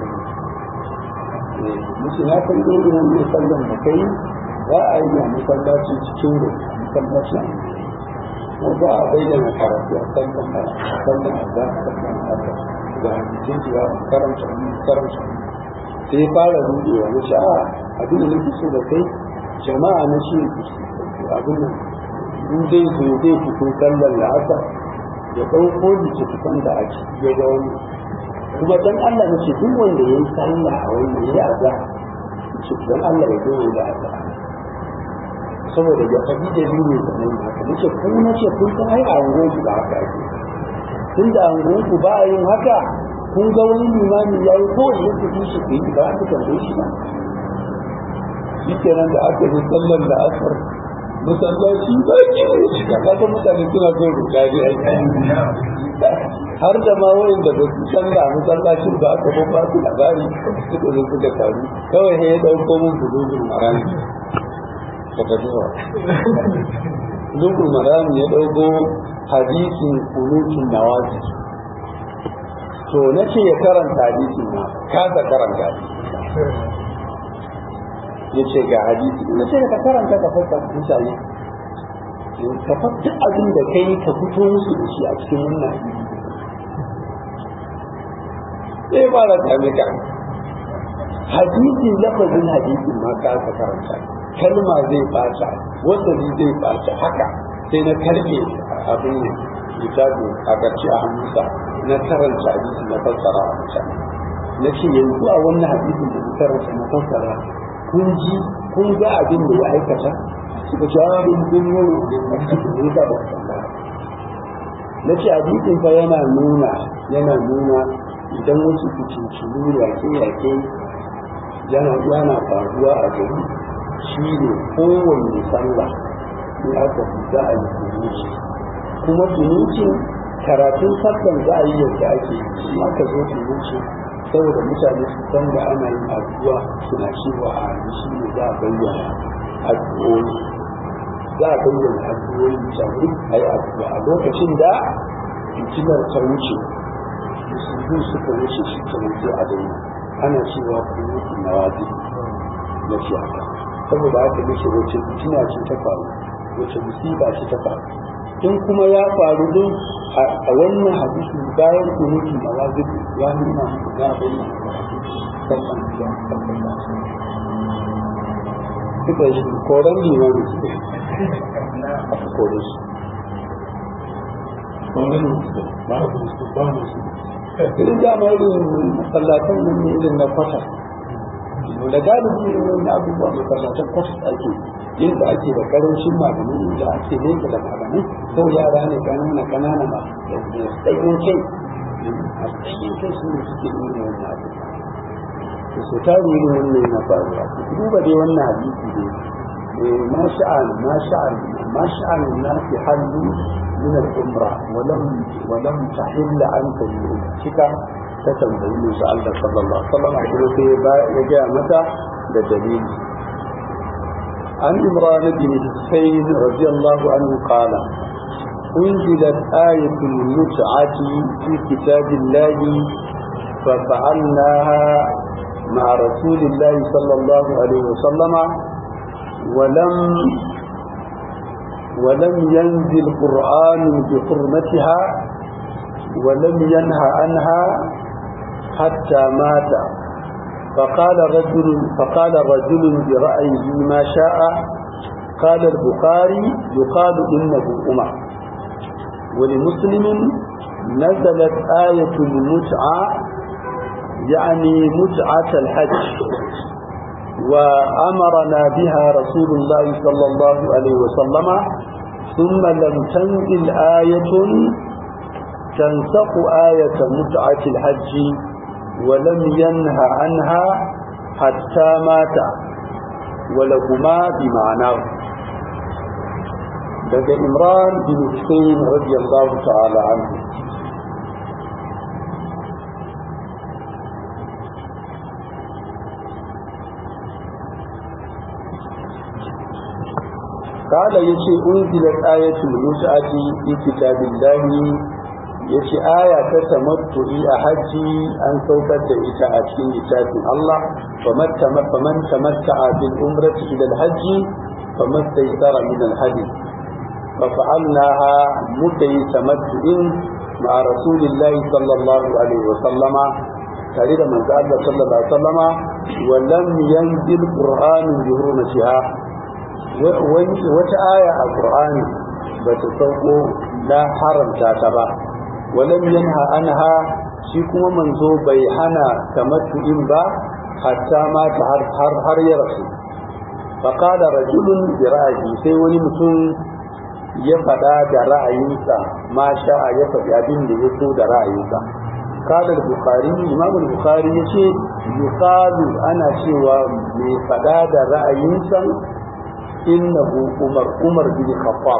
mutum ya san irin wannan sallan da kai za a yi a masallaci cikin da masallaci ko za a bayyana karatu a sallan a sallan a za a sallan a da hadisin shi ba karanta sai fara rudewa na sha'a abin da nake so da kai jama'a na shi abin nan in zai zo zai fito sallar la'asar ya ɗauko littattafan da ake ya ga wani kuma dan Allah na ce duk wanda ya yi sallah a wani ya yi aza ce dan Allah ya zo da aza saboda ya faɗi da biyu ne da nan haka nace ku na ce kun san ai a angon ba haka ake tun da angon ku ba yin haka kun ga wani limami ya yi kowai ya fi shi ku yi ba aka tambaye shi ba shi kenan da aka yi sallar da asar masallaci ba ke shi ka kasa mutane suna son rukari a har da ma wayan da ba su canza a masallacin ba aka ba su labari suka zo suka taru kawai sai ya dauko mun bulugul marami daga zuwa bulugul marami ya dauko hadisin kunutun nawazi to na ce ya karanta hadisin ma kasa karanta ya ce ga hadisi na ce ka karanta ka fasa mutane ka fata abin da kai ka fito musu da shi a cikin wannan sai ba da tame ka hadisin lafazin hadisin ma ka karanta kalma zai bata wasali zai bata haka sai na karbe abin ne kitabu a ƙarshe a hannunsa na karanta hadisin na fassara a mutane na ce yanzu a wannan hadisin da na karanta na fassara kun ga abin da ya aikata suka ce abin kun yi da ba na ce hadisin fa yana nuna idan wasu fitintunu yake yana faruwa a gari shi ne kowanne sallah in aka za a yi kunuci kuma kunucin karatun sallan za a yi yadda ake yi aka zo kunuci saboda mutane su san da ana yin addu'a suna cewa a yi shi ne za a bayyana addu'o'i mutane a yi addu'a a lokacin da fitilar ta wuce musulmi suka wuce shi kamar sai a daina ana cewa kunutu na wajibi na ce haka saboda haka nake wace fitina ce ta faru wace musiba ce ta faru in kuma ya faru din a wannan hadisi bayan kunutu na wajibi ya nuna ya bayyana sallan ya tabbata suka yi koran limani suka yi aka kore su ɓangaren su ba su ba su irin dama irin masallatan nan ne irin na kwata da galibi irin wani abubuwa masallatan kwata ake yadda ake da karancin malamai inda ake nesa da malamai sau yara ne kanana ba da tsayin kai a tsayin kai su ne suke nuna wannan abu da su tari irin wannan yana faruwa duba dai wannan hadisi ne ma sha'an na fi hallu من العمرة ولم تحل عنك الشكا تتنبين سألت صلى الله عليه وسلم عقلته يجاء متى لدليل عن عمران بن حسين رضي الله عنه قال أنزلت آية المتعة في كتاب الله ففعلناها مع رسول الله صلى الله عليه وسلم ولم ينزل قرآن بحرمتها ولم ينهى عنها حتى مات فقال رجل برأيه ما شاء قال البخاري يقال إنه أمر ولمسلم نزلت آية المتعة يعني متعة الحج وأمرنا بها رسول الله صلى الله عليه وسلم ثم لم تنزل آية تنسق آية متعة الحج ولم ينهى عنها حتى مات ولهما بمعناه لدى إمران بن حسين رضي الله تعالى عنه قال يشي أنزلت آية المتعة في كتاب الله يشي آية تتمتعي أحجي أن توقت إتاعتي كتاب الله فمن تمتع بالأمرة إلى الحج فما استيسر من الحج ففعلناها متي تمتع مع رسول الله صلى الله عليه وسلم تاريخ من قال صلى الله عليه وسلم ولم ينزل قرآن بحرمتها wata aya a Qur'ani ba ta sauko la haramta ta ba walam yanha anha shi kuma manzo bai hana tamattu'in ba hatta ma ta har ya rasu fa qala rajulun bi ra'yi sai wani mutum ya fada da ra'ayinsa ma sha'a ya faɗi abin da ya so da ra'ayinsa qala al-bukhari imam al-bukhari yace yuqalu ana cewa mai fada da ra'ayinsa innahu umar bin khattab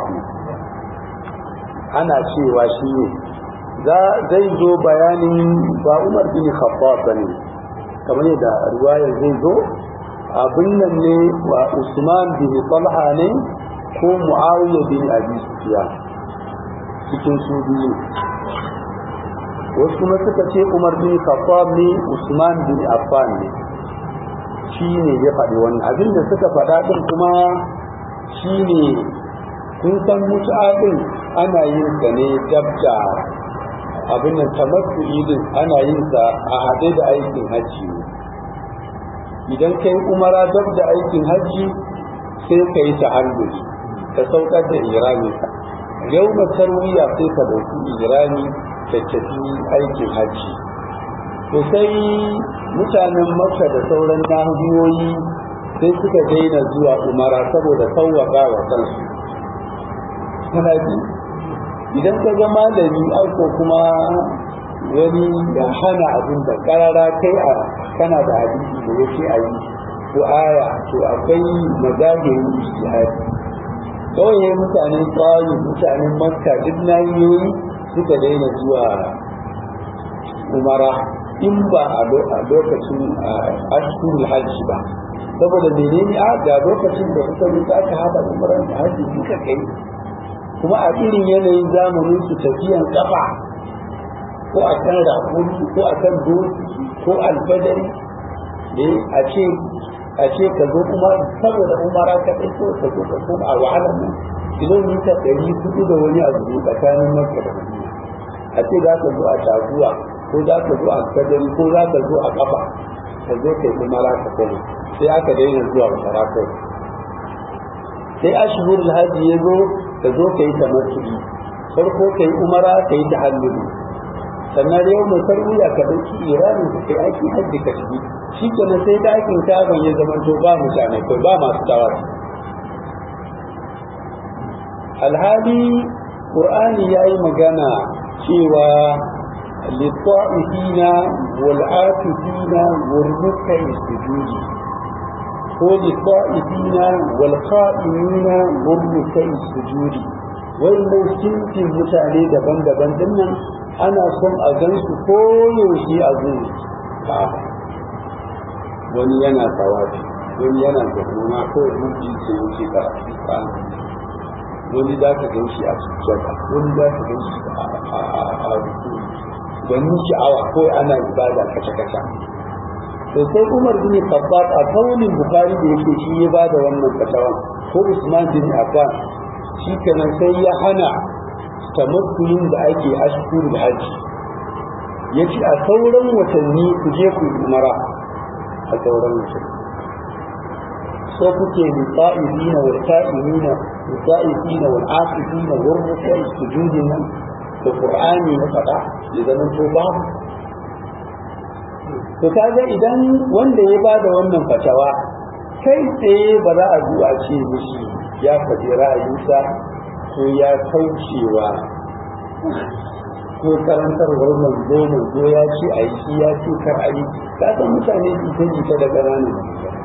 ana cewa shi ne zai zo bayanin ba umar bin khattab bane kamar yadda riwayar zai zo abin nan ne wa usman bin talha ne ko muawiya bin abi sufyan cikin su biyu wasu kuma suka ce umar bin khattab ne usman bin affan ne shi ne ya faɗi wannan abin da suka faɗa ɗin kuma shi ne kun san mutu'a ɗin ana yin sa ne dabda abin nan tamattu'i ɗin ana yin sa a haɗe da aikin hajji ne idan kai umara dabda aikin hajji sai ka yi tahalluli ka saukar da irami ka yau tarwiya sai ka ɗauki irami ka tafi aikin hajji to sai mutanen makka da sauran nahiyoyi sai suka daina zuwa umara saboda sauwaka wa kansu kana ji idan ka ga malami ko kuma wani ya hana abin da karara kai a kana da hadisi da yake a yi ko aya to akwai magajirin ijtihadi kawai mutanen tsayi mutanen makka duk nahiyoyi suka daina zuwa umara in ba a lokacin ashkurul hajji ba saboda menene ga lokacin da suka yi aka haɗa umaran da hajji duka kai kuma a irin yanayin zamanin su tafiyan kafa ko a kan rakuni ko a kan doki ko alfadari a ce ka zo kuma saboda umara ka ɗai ko ka zo ka koma a wahalar nan kilomita 400 da wani abu ne tsakanin Makka da Madina a ce za ka zo a taguwa ko za ka zo a kadari ko za ka zo a kafa ka zo kai umara ka koma sai aka daina zuwa umara kai sai ashhurul hajji ya zo ka zo kai tamattu'i farko kai umara kai tahalluli sannan yau mai tarwiya ka dauki iranin ka kai aiki hajji ka shigi shikenan sai dakin kaban ya zama to ba mutane kai ba masu tawafi alhali qur'ani yayi magana cewa lit-ta'ifina wal-atifina wal-ruk'i sujudi ko lit-ta'ifina wal-qa'imina wal-ruk'i sujudi wannan sinfin mutane daban-daban dinnan ana son a gansu ko yaushe a zuwa wani yana tawafi wani yana gona ko rubi ce yake karatu wani za ka gan shi a sujjada wani za ka gan shi a ruku wani sha'awa ko ana ibada kaca-kaca to sai Umar bin Khattab a kaunin Bukhari da yake shi ya bada wannan fatawa ko Usman bin Affan shi kenan sai ya hana tamattuyin da ake ashkurul hajji yace a sauran watanni ku je ku umara a sauran watanni so kuke lisa'ibina wal ta'imina lisa'ibina wal asifina wal ruku'i sujudin nan da Qur'ani ya faɗa ya zama to ba to kaga idan wanda ya bada wannan fatawa kai tsaye ba za a zuwa ce mishi ya faɗi ra'ayinsa ko ya kaucewa ko karantarwar manzo ya ce a yi ya ce kar a yi ka san mutane su ta jita da ƙananan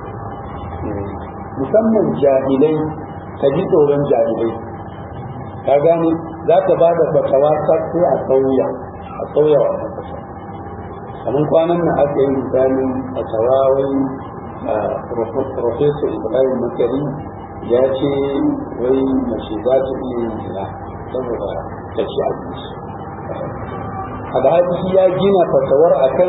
musamman jahilai ka ji tsoron jahilai ka gane za ka ba da fatawa sai a sauya wannan fatawa kamar kwanan nan aka yi misalin fatawa wai Professor Ibrahim Makari ya ce wai mace za ta iya yin zina saboda ta ci abinci alhaji ya gina fatawar akan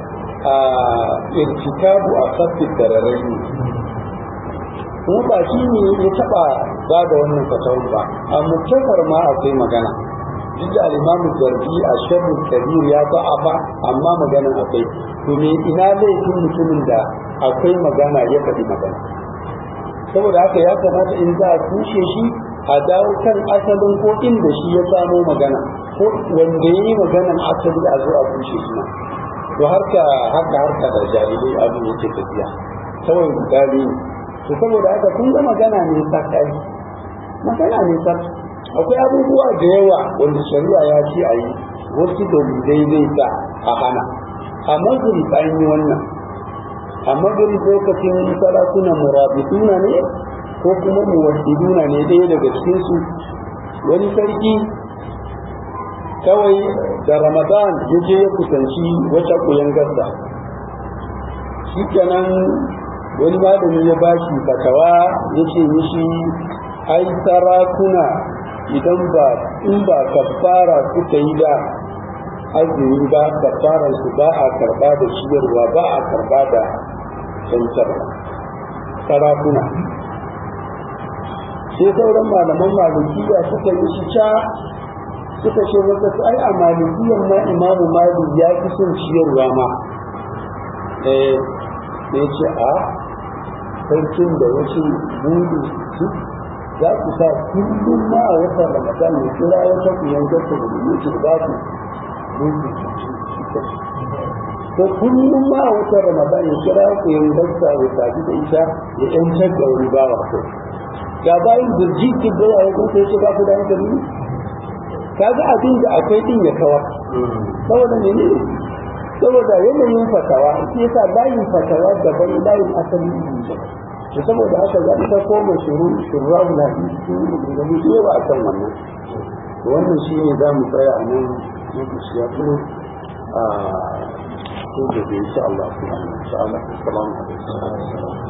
irtikabu a kafin dararai ne kuma ba shi ne ya taba ba da wannan fatawar ba a muktasar ma akwai magana duk da alimamu zargi a sharrin kabir ya ba amma maganan akwai to me ina laifin mutumin da akwai magana ya faɗi magana saboda haka ya kamata in za a kushe shi a dawo kan asalin ko inda shi ya samo magana ko wanda ya yi maganan asali a zo a kushe shi na to harka da jahilai abu yake tafiya kawai misali to saboda haka kun ga magana ne sakai magana ne sakai akwai abubuwa da yawa wanda shari'a ya ce a yi wasu dalilai zai sa a hana a mazuri an yi wannan a magari lokacin salatuna murabituna ne ko kuma muwahhiduna ne ɗaya daga cikin su wani sarki kawai da Ramadan yaje ya kusanci wata kuyangarsa shi kenan wani malami ya bashi fatawa yace mishi ai sarakuna idan in ba kafara suka yi da azumi ba kafaran su ba a karba da ciyarwa ba a karba da cancar sarakuna sai sauran malaman malikiya suka yi shi suka ce masa ai a malikiyan ma imamu malik ya fi son ciyarwa ma sai ce a sarkin da wasu mudu su za ku sa kullum ma a watan ramadan ya kira wata kuyan gasa da yake ba ku ko kullum ma a watan ramadan ya kira kuyan gasa ya sabi da isha ya yancar da wani bawa ko ga bayan zurji da ya yi kuma ya ba ku da hankali kaga abin da akwai din ya kawar saboda ne saboda yanayin fatawa shi yasa layin fatawa daban layin asali ne to saboda haka za ta koma shurrahu na da mu ce ba akan wannan shine za mu tsaya a nan lokaci ya kuma ko da insha Allah subhanahu wa ta'ala assalamu alaikum